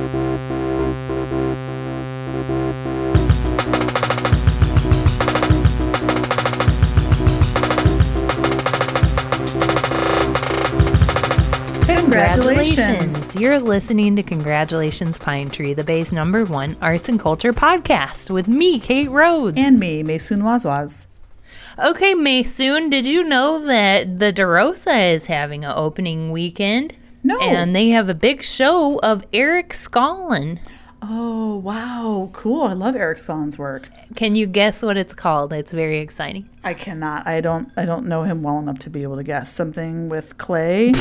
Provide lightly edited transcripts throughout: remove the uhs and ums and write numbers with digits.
Congratulations! You're listening to Congratulations Pine Tree, the Bay's #1 arts and culture podcast with me, Kate Rhodes. And me, Maysoon Wazwaz. Okay, Maysoon, did you know that the DeRosa is having an opening weekend? No. And they have a big show of Eric Scollin. Oh, wow. Cool. I love Eric Scollin's work. Can you guess what it's called? It's very exciting. I cannot. I don't know him well enough to be able to guess. Something with clay.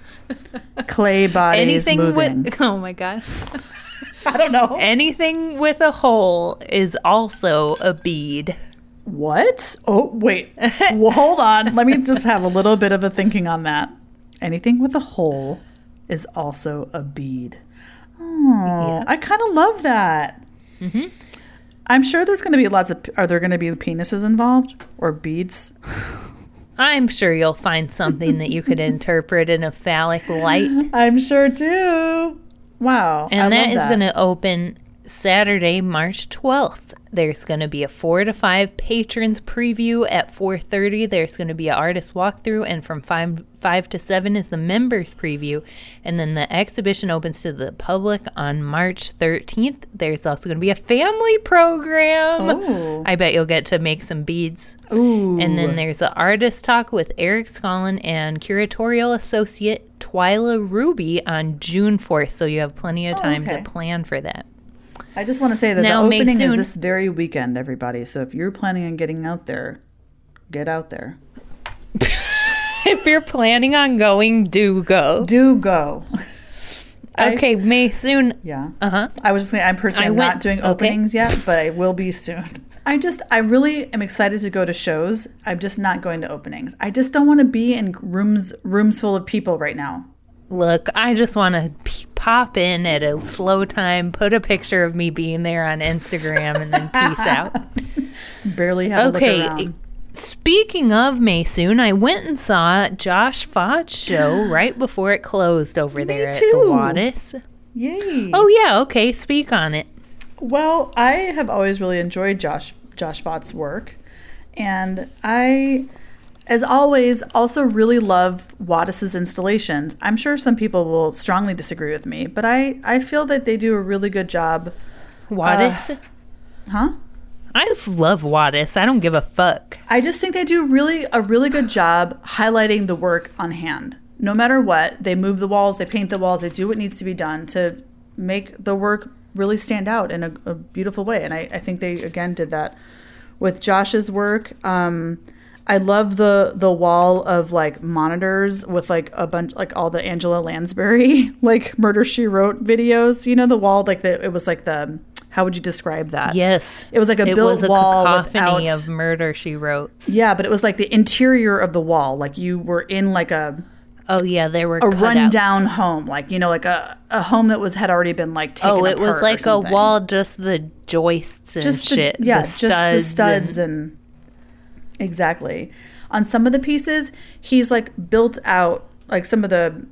Clay bodies Anything moving. with, oh my God. I don't know. Anything with a hole is also a bead. What? Oh, wait. Well, hold on. Let me just have a little bit of a thinking on that. Anything with a hole is also a bead. Oh, yeah. I kind of love that. Mm-hmm. I'm sure there's going to be are there going to be penises involved or beads? I'm sure you'll find something that you could interpret in a phallic light. I'm sure too. Wow. And that is going to open Saturday, March 12th. There's going to be a 4 to 5 patrons preview at 4:30. There's going to be an artist walkthrough, and from 5 to 7 is the members preview. And then the exhibition opens to the public on March 13th. There's also going to be a family program. Oh. I bet you'll get to make some beads. Ooh. And then there's an artist talk with Eric Scollin and curatorial associate Twyla Ruby on June 4th. So you have plenty of time to plan for that. I just want to say that now, the opening Maysoon, is this very weekend, everybody. So if you're planning on getting out there, get out there. If you're planning on going, do go. Do go. Okay, Maysoon. Yeah. Uh-huh. I was just saying, I'm not doing openings yet, but I will be soon. I really am excited to go to shows. I'm just not going to openings. I just don't want to be in rooms full of people right now. Look, I just want to pop in at a slow time, put a picture of me being there on Instagram, and then peace out. Barely have a look around. Speaking of Maysoon, I went and saw Josh Fott's show right before it closed over there at the Wattis. Yay. Oh, yeah. Okay. Speak on it. Well, I have always really enjoyed Josh Fott's work. And I, as always, also really love Wattis's installations. I'm sure some people will strongly disagree with me, but I feel that they do a really good job. Wattis? Huh? I love Wattis. I don't give a fuck. I just think they do a really good job highlighting the work on hand. No matter what, they move the walls, they paint the walls, they do what needs to be done to make the work really stand out in a beautiful way. And I think they, again, did that with Josh's work. I love the wall of like monitors with like a bunch, like all the Angela Lansbury, like Murder, She Wrote videos. You know, the wall, like it was like the... How would you describe that? Yes. It was like a built wall cacophony of Murder, She Wrote. Yeah, but it was like the interior of the wall. Like you were in like a... Oh, yeah, there were a rundown home. Like, you know, like a home that had already been like taken apart. Oh, it was like a wall, just the joists and just shit. Yeah, just the studs and... Exactly. On some of the pieces, he's like built out, like some of the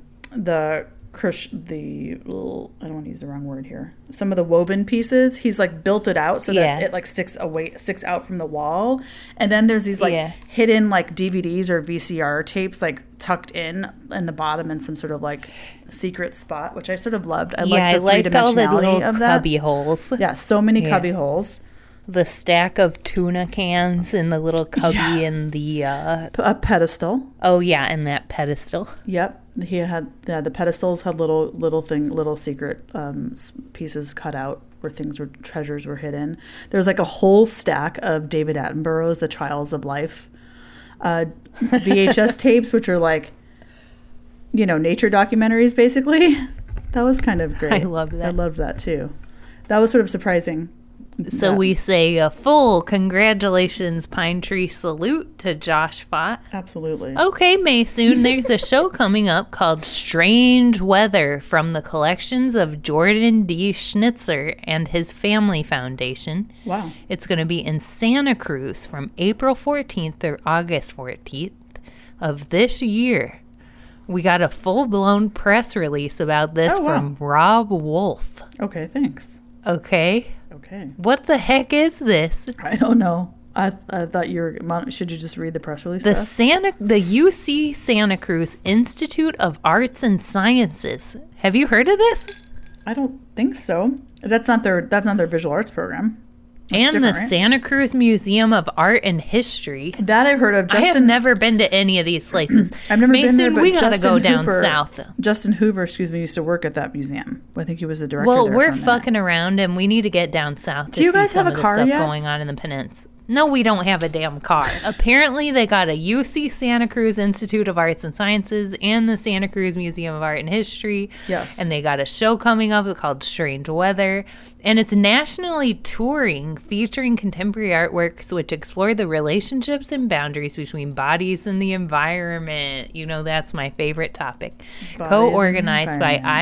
I don't want to use the wrong word here. Some of the woven pieces, he's like built it out so that it like sticks out from the wall. And then there's these like hidden like DVDs or VCR tapes like tucked in the bottom in some sort of like secret spot, which I sort of loved. I liked the three-dimensionality of that. Cubby holes. Yeah, so many cubby holes. The stack of tuna cans in the little cubby and the... a pedestal. Oh, yeah, and that pedestal. Yep. He had... the pedestals had little secret pieces cut out where treasures were hidden. There's like a whole stack of David Attenborough's The Trials of Life VHS tapes, which are like, you know, nature documentaries, basically. That was kind of great. I love that. I loved that, too. That was sort of surprising. So we say a full congratulations Pine Tree salute to Josh Fott. Absolutely. Okay, Maysoon, there's a show coming up called Strange Weather from the collections of Jordan D. Schnitzer and his Family Foundation. Wow. It's going to be in Santa Cruz from April 14th through August 14th of this year. We got a full-blown press release about this from Rob Wolf. Okay, thanks. Okay. Okay. What the heck is this? I don't know. I thought you were... Should you just read the press release? The UC Santa Cruz Institute of Arts and Sciences. Have you heard of this? I don't think so. That's not their visual arts program. That's and the right? Santa Cruz Museum of Art and History. That I've heard of. I have never been to any of these places. I've never been there, but we gotta Justin go down Hoover, south. Justin Hoover, used to work at that museum. I think he was the director. Well, there we're for a minute. fucking around, and we need to get down south to Do you see guys some have of a the car stuff yet? going on in the peninsula. No, we don't have a damn car. Apparently, they got a UC Santa Cruz Institute of Arts and Sciences and the Santa Cruz Museum of Art and History. Yes. And they got a show coming up called Strange Weather. And it's nationally touring, featuring contemporary artworks which explore the relationships and boundaries between bodies and the environment. You know, that's my favorite topic. Co-organized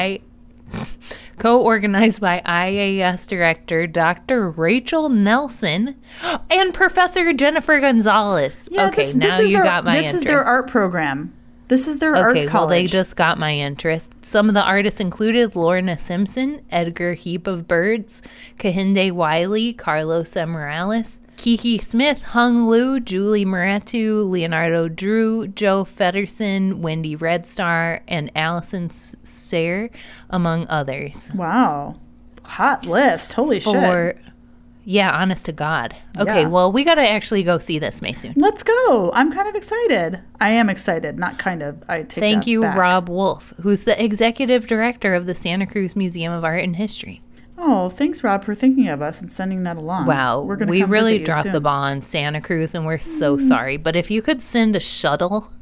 by IAS director Dr. Rachel Nelson and Professor Jennifer Gonzalez. Yeah, okay, now you got my interest. This is their art program. This is their art college. Well, they just got my interest. Some of the artists included Lorna Simpson, Edgar Heap of Birds, Kehinde Wiley, Carlos M. Morales, Kiki Smith, Hung Liu, Julie Moretu, Leonardo Drew, Joe Fedderson, Wendy Red Star, and Allison Sayre, among others. Wow. Hot list. Holy shit. Yeah, honest to God. Okay, Yeah. well, we got to actually go see this, Mason. Let's go. I'm kind of excited. I am excited. Not kind of. I take Thank that you, back. Rob Wolf, who's the executive director of the Santa Cruz Museum of Art and History. Oh, thanks, Rob, for thinking of us and sending that along. Wow, We're gonna we come really visit you dropped soon. the ball on Santa Cruz, and we're so sorry. But if you could send a shuttle,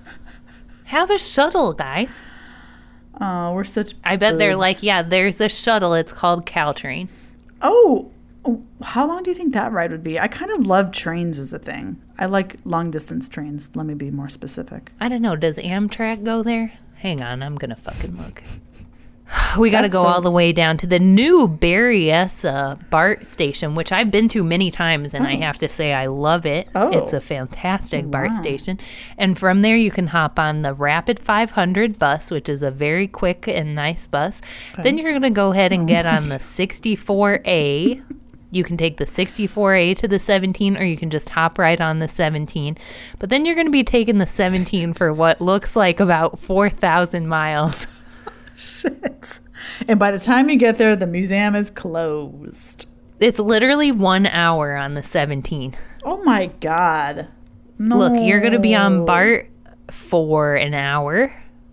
have a shuttle, guys. Oh, we're such I bet they're birds. like, yeah, there's a shuttle. It's called Caltrain. Oh, how long do you think that ride would be? I kind of love trains as a thing. I like long-distance trains. Let me be more specific. I don't know. Does Amtrak go there? Hang on, I'm going to fucking look. We got to That's go so- all the way down to the new Berryessa BART station, which I've been to many times, and I have to say I love it. Oh. It's a fantastic BART Wow. station. And from there, you can hop on the Rapid 500 bus, which is a very quick and nice bus. Then you're going to go ahead and get on the 64A. You can take the 64A to the 17, or you can just hop right on the 17. But then you're going to be taking the 17 for what looks like about 4,000 miles. Shit. And by the time you get there, the museum is closed. It's literally 1 hour on the 17. Oh my God. No. Look, you're going to be on BART for an hour.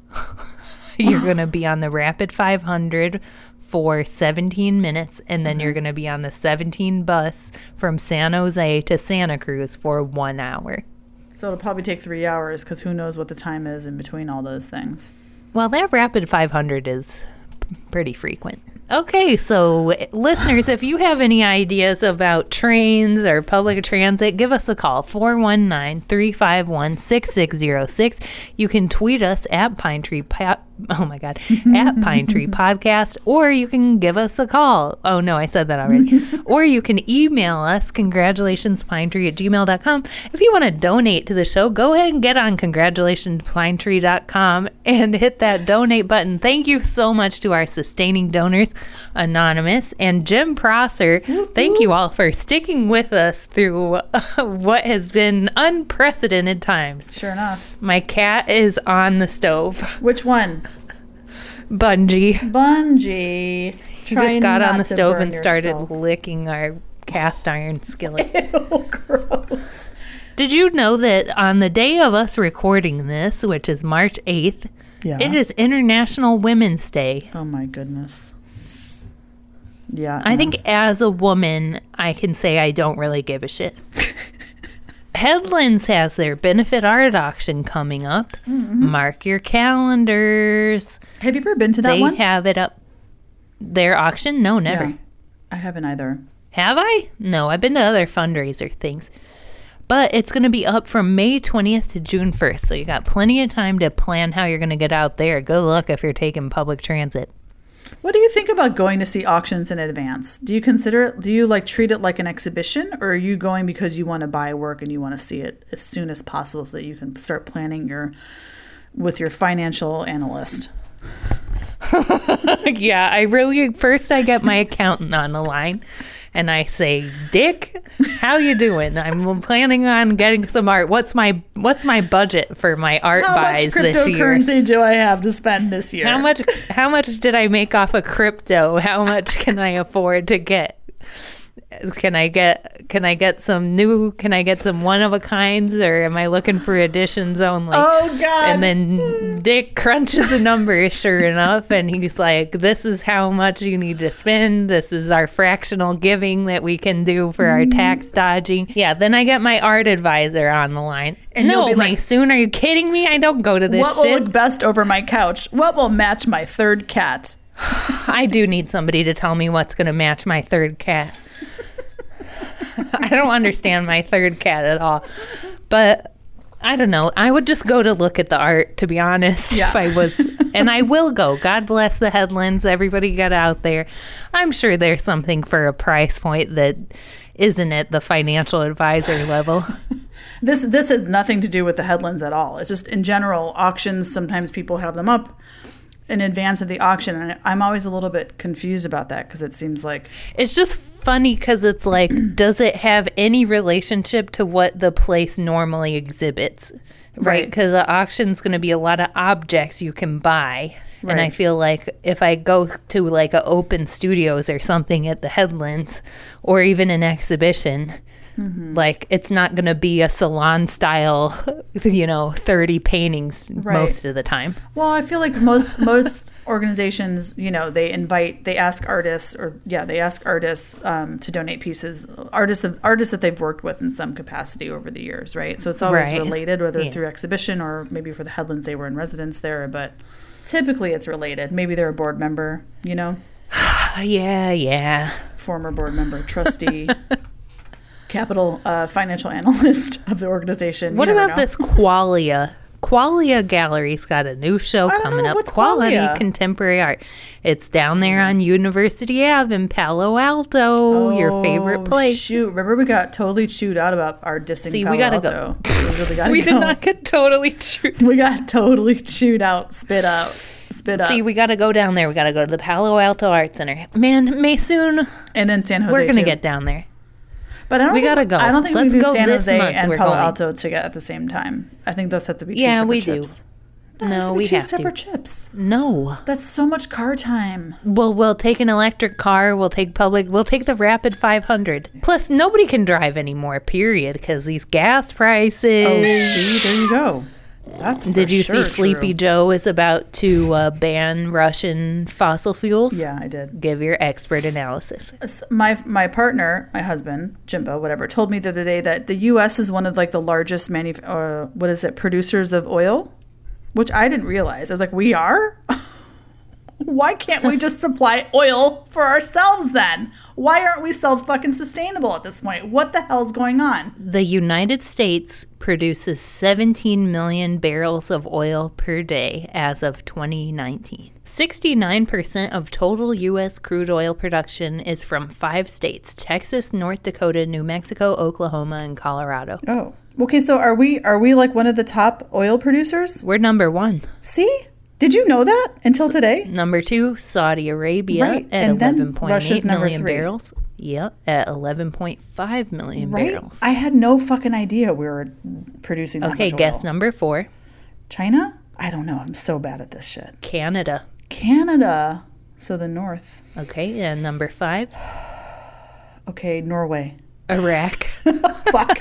You're going to be on the Rapid 500 for 17 minutes, and then you're going to be on the 17 bus from San Jose to Santa Cruz for 1 hour. So it'll probably take 3 hours because who knows what the time is in between all those things. Well, that Rapid 500 is pretty frequent. Okay, so listeners, if you have any ideas about trains or public transit, give us a call, 419-351-6606. You can tweet us at Pine Tree at Pine Tree Podcast, or you can give us a call. Oh, no, I said that already. Or you can email us, congratulationspinetree@gmail.com. If you want to donate to the show, go ahead and get on congratulationspinetree.com and hit that donate button. Thank you so much to our sustaining donors, Anonymous and Jim Prosser. Thank you all for sticking with us through what has been unprecedented times. Sure enough. My cat is on the stove. Which one? Bungie. Bungie. She just got on the not to stove burn and started yourself. licking our cast iron skillet. Ew, gross. Did you know that on the day of us recording this, which is March 8th, Yeah. it is International Women's Day? Oh my goodness. Yeah. I think as a woman, I can say I don't really give a shit. Headlands has their benefit art auction coming up. Mark your calendars. Have you ever been to that They one? have it up. Their auction? No, never. Yeah. I haven't either. Have I? No, I've been to other fundraiser things. But it's going to be up from May 20th to June 1st. So you got plenty of time to plan how you're going to get out there. Good luck if you're taking public transit. What do you think about going to see auctions in advance? Do you treat it like an exhibition, or are you going because you want to buy work and you want to see it as soon as possible so that you can start planning your with your financial analyst. Yeah, first I get my accountant on the line and I say, Dick, how you doing? I'm planning on getting some art. What's my budget for my art buys this year? How much cryptocurrency do I have to spend this year? How much did I make off of crypto? How much can I afford to get? Can I get some one of a kinds, or am I looking for editions only? Oh God. And then Dick crunches the numbers, sure enough, and he's like, this is how much you need to spend. This is our fractional giving that we can do for our tax dodging. Yeah, then I get my art advisor on the line. And no, you'll be like, Maysoon, are you kidding me? I don't go to this what shit. will look best over my couch? What will match my third cat? I do need somebody to tell me what's going to match my third cat. I don't understand my third cat at all. But I don't know. I would just go to look at the art, to be honest, Yeah. if I was. And I will go. God bless the Headlands. Everybody get out there. I'm sure there's something for a price point that isn't at the financial advisor level. This has nothing to do with the Headlands at all. It's just in general, auctions, sometimes people have them up in advance of the auction. And I'm always a little bit confused about that because it seems like... It's just funny because it's like, does it have any relationship to what the place normally exhibits? Right? Because the auction's going to be a lot of objects you can buy. Right. And I feel like if I go to like a open studios or something at the Headlands, or even an exhibition, like it's not going to be a salon style, 30 paintings most of the time. Well, I feel like most organizations, they ask artists to donate pieces, artists that they've worked with in some capacity over the years, right? So it's always related, whether through exhibition or maybe for the Headlands they were in residence there, but typically it's related. Maybe they're a board member, Yeah. Former board member, trustee. Capital financial analyst of the organization. What about this Qualia? Qualia Gallery's got a new show coming up. What's Quality Qualia? Contemporary Art. It's down there on University Ave in Palo Alto, your favorite place. Shoot, remember we got totally chewed out about our dissing Palo we gotta Alto. go. We really gotta We go. did not get totally chewed. We got totally chewed out, spit out. See, we got to go down there. We got to go to the Palo Alto Art Center. Man, Maysoon. And then San Jose, we're going to too. get down there. But I don't think gotta go. I don't think Let's we do go San this Jose month. and We're Palo going. Alto together at the same time. I think those have to be two Yeah, separate we trips. do. No, we two have separate to. trips. No. That's so much car time. Well, we'll take an electric car. We'll take the Rapid 500. Plus, nobody can drive anymore, period, because these gas prices. Oh, see, there you go. That's Did you see true. Sleepy Joe is about to ban Russian fossil fuels? Yeah, I did. Give your expert analysis. My partner, my husband, Jimbo, whatever, told me the other day that the U.S. is one of like the largest producers of oil, which I didn't realize. I was like, we are? Why can't we just supply oil for ourselves then? Why aren't we self-fucking-sustainable at this point? What the hell's going on? The United States produces 17 million barrels of oil per day as of 2019. 69% of total U.S. crude oil production is from 5 states: Texas, North Dakota, New Mexico, Oklahoma, and Colorado. Oh. Okay, so are we like one of the top oil producers? We're number 1. See? Did you know that until today? Number 2, Saudi Arabia Right. at And then 11.8 Russia's number million 3. barrels. Yep, at 11.5 million Right? barrels. I had no fucking idea we were producing that much oil. Guess number 4, China? I don't know. I'm so bad at this shit. Canada. Canada. So the north. Okay, and number 5, Okay, Norway. Iraq. Fuck.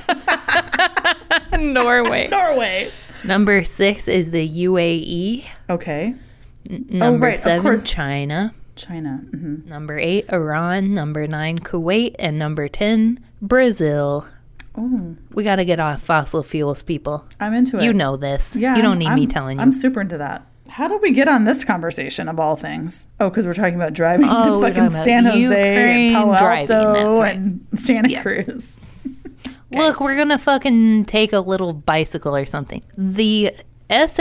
Norway. Norway. Number 6 is the UAE. Okay. Number right, of 7, course. China. China. Mm-hmm. Number 8, Iran. Number 9, Kuwait. And number 10, Brazil. Oh, We got to get off fossil fuels, people. I'm into it. You know this. Yeah, you don't need me I'm- telling you. I'm super into that. How did we get on this conversation of all things? Oh, because we're talking about driving to we're fucking talking about San Jose Ukraine and Palo driving, Alto that's right. and Santa Cruz. Look, we're going to fucking take a little bicycle or something. The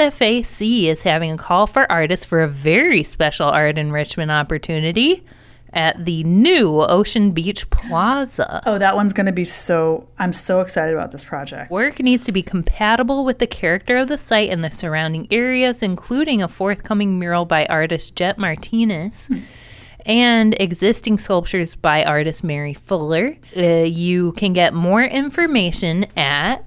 SFAC is having a call for artists for a very special art enrichment opportunity. at the new Ocean Beach Plaza. Oh, that one's going to be I'm so excited about this project. Work needs to be compatible with the character of the site and the surrounding areas, including a forthcoming mural by artist Jet Martinez and existing sculptures by artist Mary Fuller. You can get more information at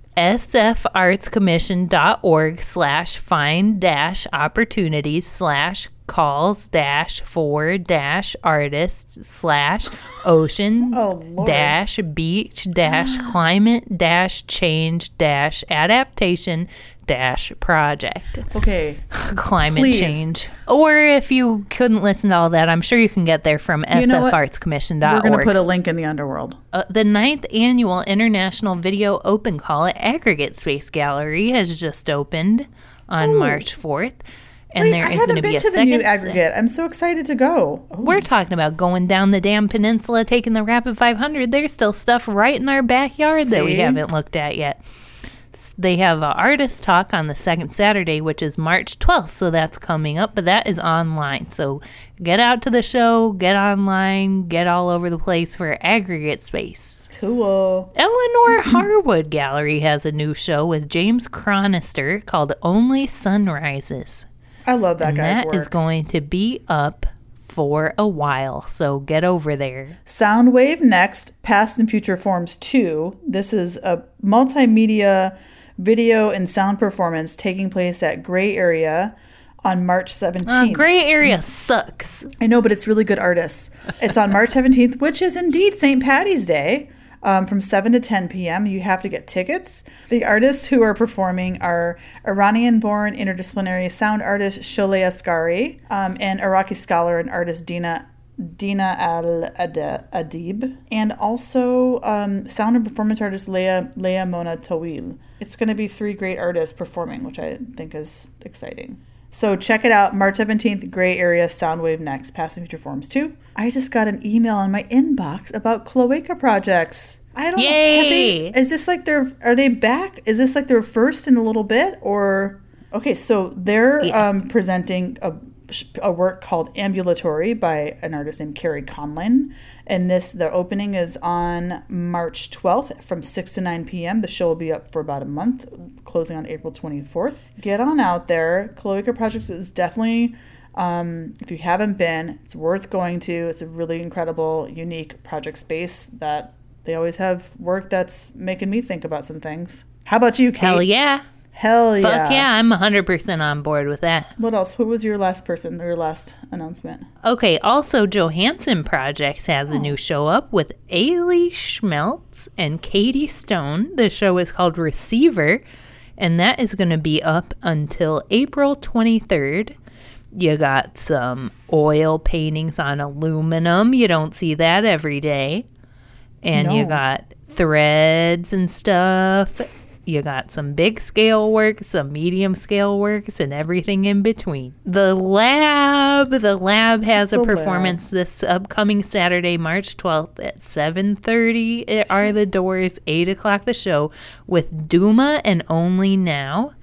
sfartscommission.org/find-artists/ocean-beach-climate-change-adaptation-project. Okay. Climate Please. change. Or if you couldn't listen to all that, I'm sure you can get there from sfartscommission.org. We're going to put a link in the underworld. The 9th Annual International Video Open Call at Aggregate Space Gallery has just opened on March 4th. And there is going to be a second. I haven't been to the new Aggregate. I'm so excited to go. Oh. We're talking about going down the damn peninsula, taking the Rapid 500. There's still stuff right in our backyard that we haven't looked at yet. They have an artist talk on the second Saturday, which is March 12th, so that's coming up, but that is online. So get out to the show, get online, get all over the place for Aggregate Space. Cool. Eleanor Harwood Gallery has a new show with James Chronister called Only Sunrises. I love that guy's work. And that is going to be up for a while, so get over there. Soundwave Next, Past and Future Forms 2. This is a multimedia video and sound performance taking place at Gray Area on March 17th. Gray Area sucks. I know, but it's really good artists. It's on March 17th, which is indeed St. Patty's Day. From 7 to 10 p.m. You have to get tickets. The artists who are performing are Iranian-born interdisciplinary sound artist Sholeh Asghari and Iraqi scholar and artist Dina Al-Adib, and also sound and performance artist Leah Mona Tawil. It's going to be 3 great artists performing, which I think is exciting. So check it out, March 17th, Gray Area, Soundwave Next, Past and Future Forms 2. I just got an email in my inbox about Cloaca Projects. I don't Yay! know. Is this like are they back? Is this like their first in a little bit? Or, okay, so they're presenting a work called Ambulatory by an artist named Carrie Conlin. And the opening is on March 12th from 6 to 9 p.m. The show will be up for about a month, closing on April 24th. Get on out there. Cloaca Projects is definitely, if you haven't been, it's worth going to. It's a really incredible, unique project space that they always have work that's making me think about some things. How about you, Kate? Hell yeah. Hell yeah. Fuck yeah, I'm 100% on board with that. What else? Who was your last announcement? Okay, also Johansson Projects has a new show up with Ailey Schmeltz and Katie Stone. The show is called Receiver, and that is going to be up until April 23rd. You got some oil paintings on aluminum. You don't see that every day. And you got threads and stuff. You got some big scale work, some medium scale works, and everything in between. The Lab has a performance this upcoming Saturday, March 12th at 7:30 are the doors, 8 o'clock the show, with Duma and Only Now.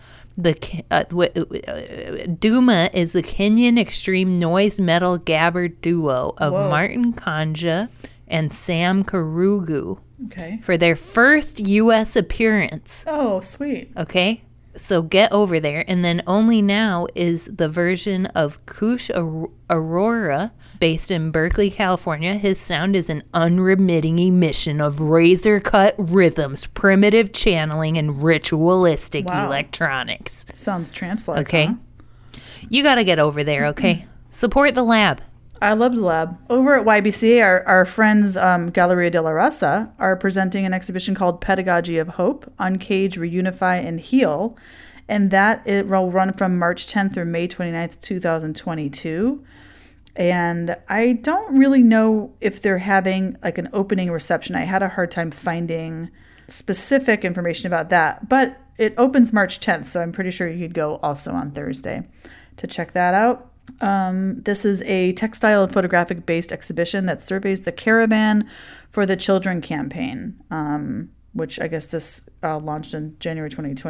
Duma is the Kenyan extreme noise metal gabber duo of Martin Kanja and Sam Karugu. Okay. For their first U.S. appearance. Oh, sweet. Okay. So get over there. And then Only Now is the version of Kush Aurora, based in Berkeley, California. His sound is an unremitting emission of razor-cut rhythms, primitive channeling, and ritualistic electronics. Sounds trance-like. Okay. Huh? You got to get over there, okay? Support the Lab. I love the Lab. Over at YBCA, our friends Galleria de la Raza are presenting an exhibition called Pedagogy of Hope, Uncage, Reunify, and Heal. And that it will run from March 10th through May 29th, 2022. And I don't really know if they're having like an opening reception. I had a hard time finding specific information about that. But it opens March 10th, so I'm pretty sure you could go also on Thursday to check that out. This is a textile and photographic based exhibition that surveys the Caravan for the Children campaign, which I guess this launched in January 2020,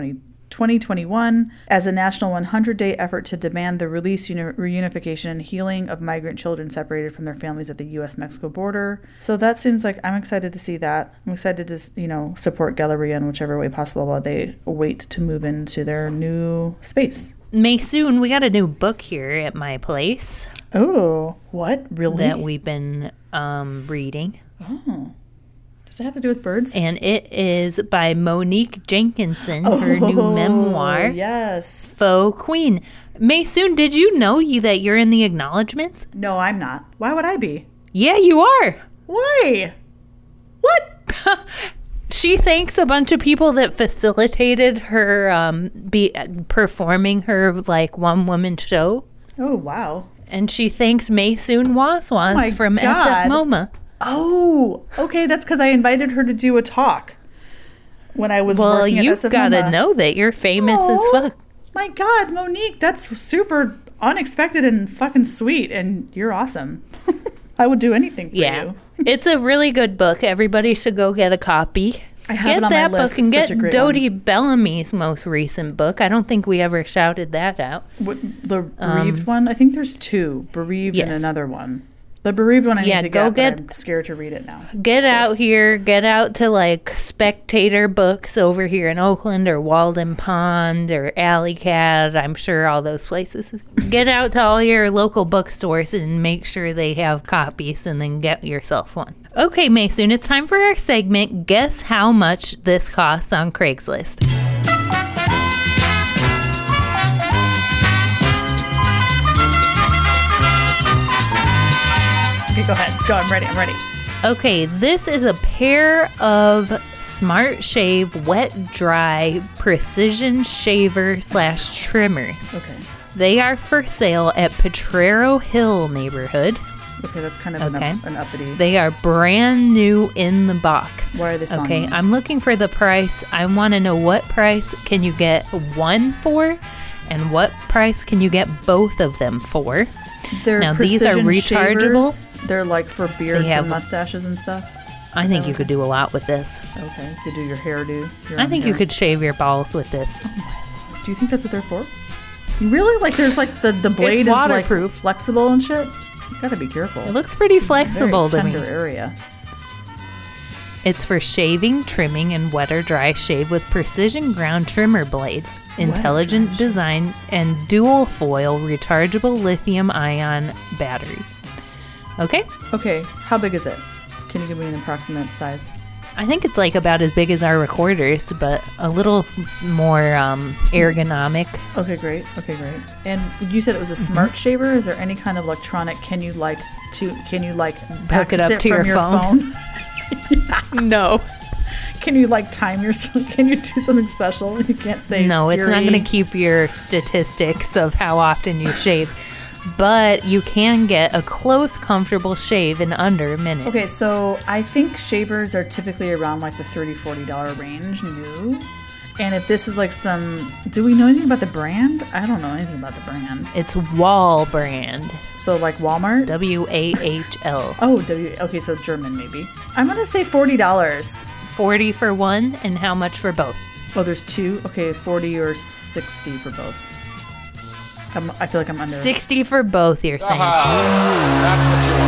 2021 as a national 100-day effort to demand the release, reunification, and healing of migrant children separated from their families at the U.S.-Mexico border. So that seems like I'm excited to see that. I'm excited to, support Galleria in whichever way possible while they wait to move into their new space. Maysoon, we got a new book here at my place. Oh, what? Really? That we've been reading. Oh. Does it have to do with birds? And it is by Monique Jenkinson, her new memoir. Yes. Faux Queen. Maysoon, did you know that you're in the acknowledgments? No, I'm not. Why would I be? Yeah, you are. Why? What? She thanks a bunch of people that facilitated her performing her one-woman show. Oh, wow. And she thanks Maysoon Waswas from SF MoMA. Oh, okay. That's because I invited her to do a talk when I was working at SF MoMA. Well, you've got to know that you're famous as fuck. My God, Monique, that's super unexpected and fucking sweet, and you're awesome. I would do anything for you. It's a really good book. Everybody should go get a copy. I have it on my list. Book and get Dodie Bellamy's most recent book. I don't think we ever shouted that out. What, the Bereaved one? I think there's two. Bereaved and another one. The Bereaved one I need to get, but I'm scared to read it now. Get out here. Get out to Spectator Books over here in Oakland or Walden Pond or Alley Cat. I'm sure all those places. Get out to all your local bookstores and make sure they have copies and then get yourself one. Okay, Maysoon, it's time for our segment, Guess How Much This Costs on Craigslist. Okay, go ahead. Go, I'm ready. Okay, this is a pair of Smart Shave Wet Dry Precision Shaver / trimmers. Okay. They are for sale at Potrero Hill neighborhood. Okay, that's kind of an uppity. They are brand new in the box. Why are they selling them? I'm looking for the price. I want to know what price can you get one for and what price can you get both of them for. Now, these are rechargeable. Shavers. They're for beards and mustaches and stuff. I think you could do a lot with this. Okay, you could do your hairdo. I think you could shave your balls with this. Oh, do you think that's what they're for? Really? There's the blade it's waterproof. Is flexible and shit? You gotta be careful. It looks pretty flexible to me. Very tender area. It's for shaving, trimming, and wet or dry shave with precision ground trimmer blade, intelligent design, and dual foil rechargeable lithium-ion battery. Okay? Okay. How big is it? Can you give me an approximate size? I think it's about as big as our recorders, but a little more ergonomic. Okay, great. And you said it was a smart shaver. Is there any kind of electronic? Can you hook it up to your phone? No. Can you time your? Can you do something special? You can't say no. Siri. It's not going to keep your statistics of how often you shave. But you can get a close, comfortable shave in under a minute. Okay, so I think shavers are typically around the $30, $40 range new. And if this is do we know anything about the brand? I don't know anything about the brand. It's Wahl brand. So Walmart? WAHL. Oh, okay, so German maybe. I'm going to say $40. 40 for one, and how much for both? Oh, there's two? Okay, 40 or 60 for both. I feel like I'm under. 60 for both, you're saying. That's what you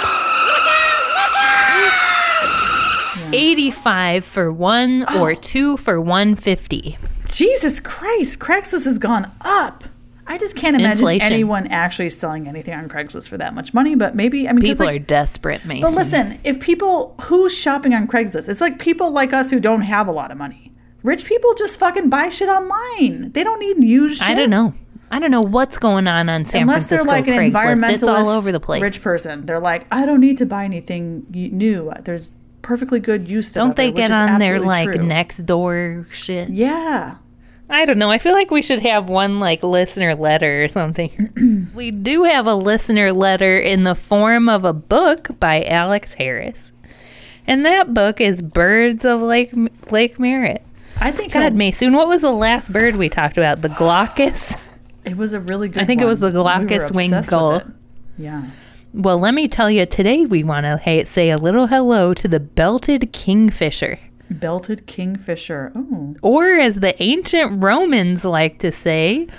want. 85 for one or two for $150. Jesus Christ, Craigslist has gone up. I just can't imagine anyone actually selling anything on Craigslist for that much money, but maybe, people are desperate, Mason. But listen, who's shopping on Craigslist? It's people like us who don't have a lot of money. Rich people just fucking buy shit online. They don't need used shit. I don't know what's going on San Francisco Unless they're an environmentalist, it's all over the place. Rich person. They're I don't need to buy anything new. There's perfectly good use stuff. Don't they get on their true. next door shit? Yeah. I don't know. I feel like we should have one listener letter or something. We do have a listener letter in the form of a book by Alex Harris. And that book is Birds of Lake Merritt. I think God, Maysoon, what was the last bird we talked about? The glaucus? It was a really good one. I think it was the glaucus winged gull. Yeah. Well, let me tell you, today we want to say a little hello to the belted kingfisher. Belted kingfisher. Oh. Or as the ancient Romans like to say,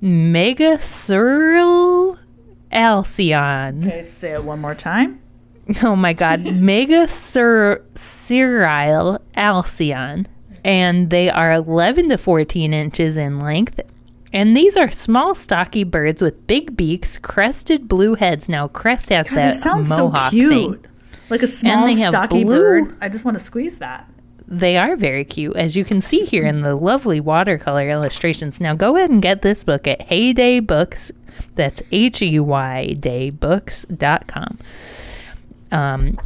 Megaceral alcyon. Okay, say it one more time. Oh my God, Megaceral alcyon. And they are 11 to 14 inches in length. And these are small, stocky birds with big beaks, crested blue heads. Now, crest has God, that they sound mohawk so cute. thing. Like a small, they have stocky blue- bird. I just want to squeeze that. They are very cute, as you can see here in the lovely watercolor illustrations. Now, go ahead and get this book at Heyday Books. That's HEYDaybooks.com.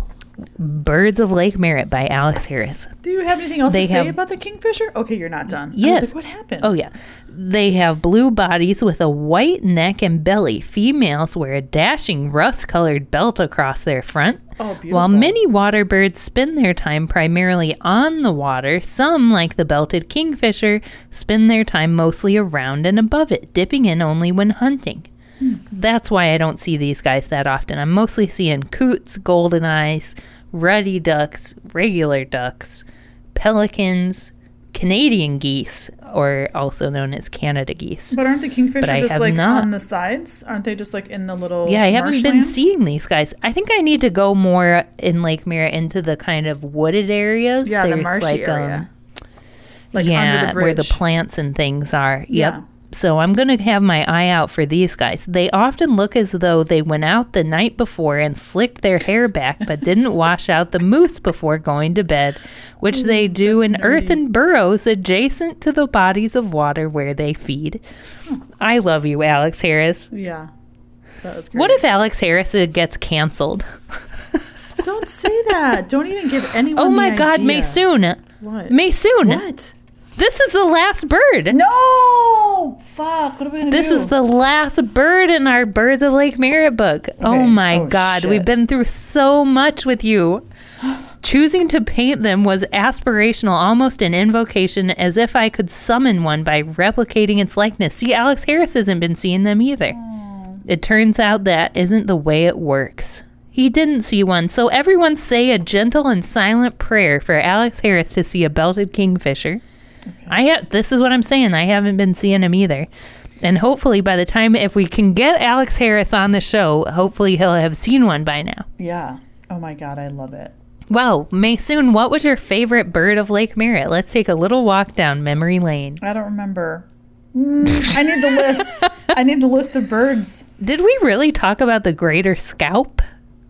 Birds of Lake Merritt by Alex Harris. Do you have anything else They to say have- about the kingfisher? Okay, you're not done. I Yes. was like, what happened? Oh, yeah. They have blue bodies with a white neck and belly. Females wear a dashing rust-colored belt across their front. Oh, beautiful. While many water birds spend their time primarily on the water, some, like the belted kingfisher, spend their time mostly around and above it, dipping in only when hunting. That's why I don't see these guys that often. I'm mostly seeing coots, goldeneyes, ruddy ducks, regular ducks, pelicans, Canadian geese, or also known as Canada geese. But aren't the kingfisher I just have like not- on the sides? Aren't they just like in the little Yeah, I haven't been marshland? seeing these guys. I think I need to go more in Lake Merritt into the kind of wooded areas. Yeah, the There's marshy area. Like yeah, under the bridge. where the plants and things are. Yep. Yeah. So I'm going to have my eye out for these guys. They often look as though they went out the night before and slicked their hair back, but didn't wash out the mousse before going to bed, which they do in earthen burrows adjacent to the bodies of water where they feed. I love you, Alex Harris. Yeah. That was great. What if Alex Harris gets canceled? Don't say that. Don't even give anyone Oh my the God, idea. Maysoon. What? Maysoon. What? This is the last bird. No! Fuck. What are we going to do? This is the last bird in our Birds of Lake Merritt book. Oh my Oh, God. shit. We've been through so much with you. Choosing to paint them was aspirational, almost an invocation, as if I could summon one by replicating its likeness. See, Alex Harris hasn't been seeing them either. It turns out that isn't the way it works. He didn't see one, so everyone say a gentle and silent prayer for Alex Harris to see a belted kingfisher. This is what I'm saying. I haven't been seeing him either. And hopefully by the time, if we can get Alex Harris on the show, hopefully he'll have seen one by now. Yeah. Oh my God, I love it. Wow, Maysoon, what was your favorite bird of Lake Merritt? Let's take a little walk down memory lane. I don't remember. I need the list. I need the list of birds. Did we really talk about the greater scaup?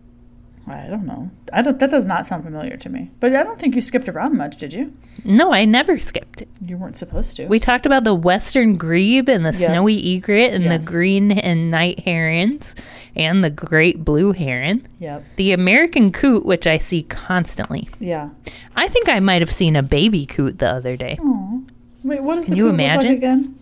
I don't know. That does not sound familiar to me. But I don't think you skipped around much, did you? No, I never skipped it. You weren't supposed to. We talked about the western grebe and the Yes. snowy egret and Yes. the green and night herons and the great blue heron. Yep. The American coot, which I see constantly. Yeah. I think I might have seen a baby coot the other day. Oh. Wait, what does Can the you coot look like imagine? again?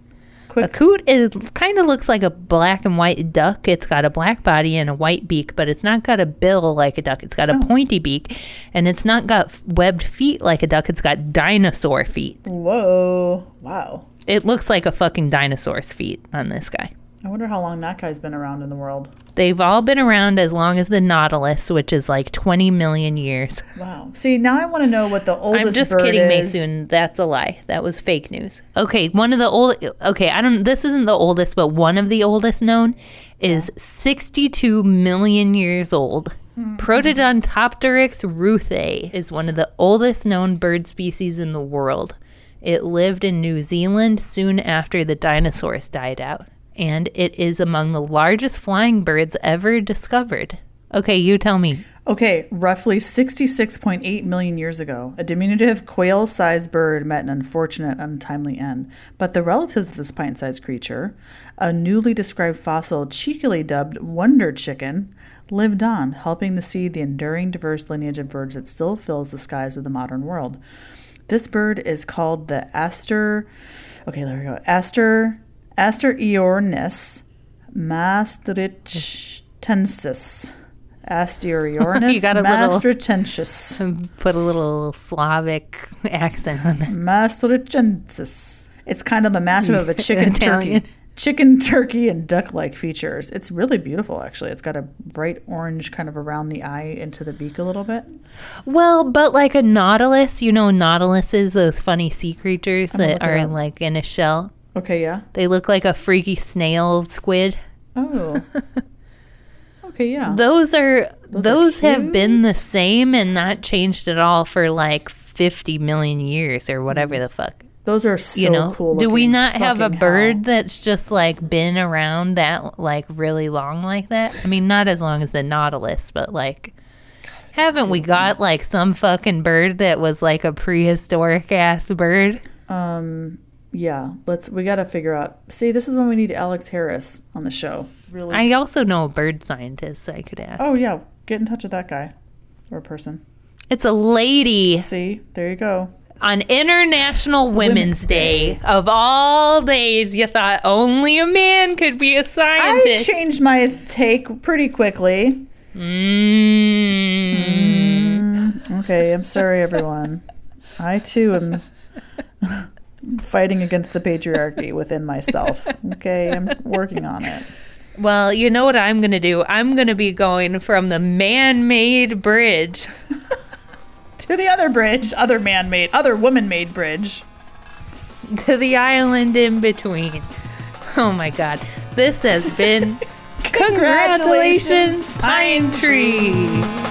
A coot kind of looks like a black and white duck. It's got a black body and a white beak, but it's not got a bill like a duck. It's got a pointy beak, and it's not got webbed feet like a duck. It's got dinosaur feet. Whoa. Wow. It looks like a fucking dinosaur's feet on this guy. I wonder how long that guy's been around in the world. They've all been around as long as the Nautilus, which is like 20 million years. Wow. See, now I want to know what the oldest I'm just bird kidding, is. Maysoon. That's a lie. That was fake news. Okay, one of the old. Okay, this isn't the oldest, but one of the oldest known is 62 million years old. Protodontopteryx ruthae is one of the oldest known bird species in the world. It lived in New Zealand soon after the dinosaurs died out, and it is among the largest flying birds ever discovered. Okay, you tell me. Okay, roughly 66.8 million years ago, a diminutive quail-sized bird met an unfortunate, untimely end. But the relatives of this pint-sized creature, a newly described fossil cheekily dubbed wonder chicken, lived on, helping to seed the enduring diverse lineage of birds that still fills the skies of the modern world. This bird is called the Aster Eornis maastrichtensis. Asteriornis You got a little- maastrichtensis. Put a little Slavic accent on that. Maastrichtensis. It's kind of a mashup of a chicken Italian. turkey. chicken, turkey, and duck-like features. It's really beautiful, actually. It's got a bright orange kind of around the eye into the beak a little bit. Well, but like a nautilus, nautilus those funny sea creatures that are like in a shell. Okay, yeah. They look like a freaky snail squid. Oh. Okay, yeah. Those have cute. been the same and not changed at all for like 50 million years or whatever the fuck. Those are so cool. Do we looking. not have a Fucking bird hell. that's just like been around that like really long like that? I mean, not as long as the nautilus, but like, haven't we got like some fucking bird that was like a prehistoric ass bird? Yeah, we got to figure out. See, this is when we need Alex Harris on the show. Really. I also know a bird scientist, so I could ask. Oh yeah, get in touch with that guy or person. It's a lady. See, there you go. On International Women's Day. Of all days, you thought only a man could be a I scientist. changed my take pretty quickly. Okay, I'm sorry, everyone. I too am fighting against the patriarchy within myself. Okay, I'm working on it. Well, you know what I'm going to do? I'm going to be going from the man-made bridge To the other bridge, other woman-made bridge. to the island in between. Oh my God. This has been Congratulations, Pine Tree.